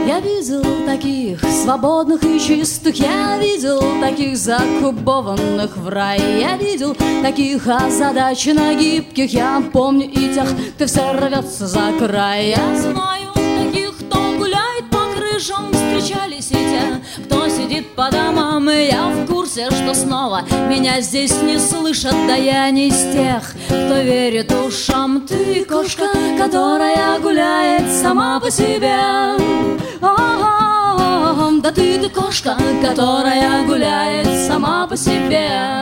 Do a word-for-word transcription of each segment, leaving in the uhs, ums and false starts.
Я видел таких свободных и чистых, я видел таких закубованных в рай, я видел таких озадаченно гибких, я помню и тех, кто все рвется за край. Я знаю таких, кто гуляет по крышам, встречались и те, кто сидит по домам, и я в курсе, что снова меня здесь не слышат, да я не из тех, кто верит ушам. Ты кошка, которая гуляет сама по себе. О-о-о-о, да ты, ты кошка, которая гуляет сама по себе.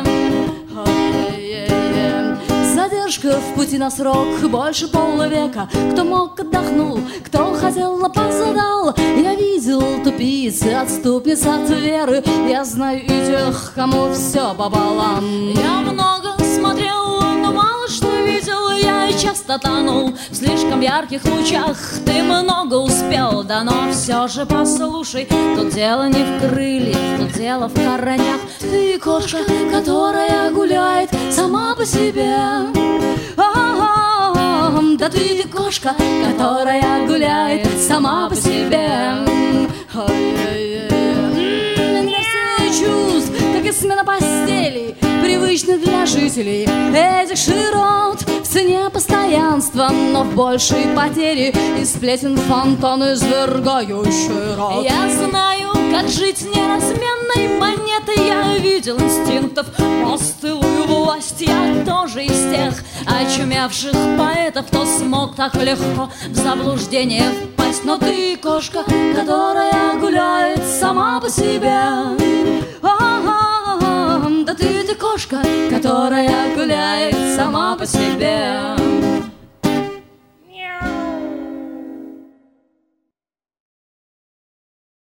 Задержка в пути на срок больше полувека. Кто мог, отдохнул, кто хотел, опоздал. Я видел тупиц и отступниц от веры. Я знаю и тех, кому все пополам. Я много смотрел, но мало что видел. Я и часто тонул в слишком ярких лучах. Ты много успел, да но все же послушай, тут дело не в крыльях, тут дело в корнях. Ты кошка, которая гуляет сама по себе. О-о-о, да ты, ты кошка, которая гуляет сама по себе. Инверсия чувств, как и смена постелей, привычных для жителей этих широт. В цене постоянства, но в большей потере, и сплетен фонтан, извергающий рот. Я знаю, как жить неразменной монетой. Я видел инстинктов постылую власть. Я тоже из тех очумевших поэтов, кто смог так легко в заблуждение впасть. Но ты кошка, которая гуляет сама по себе. О-о-о, да ты, ты кошка, которая гуляет сама по себе.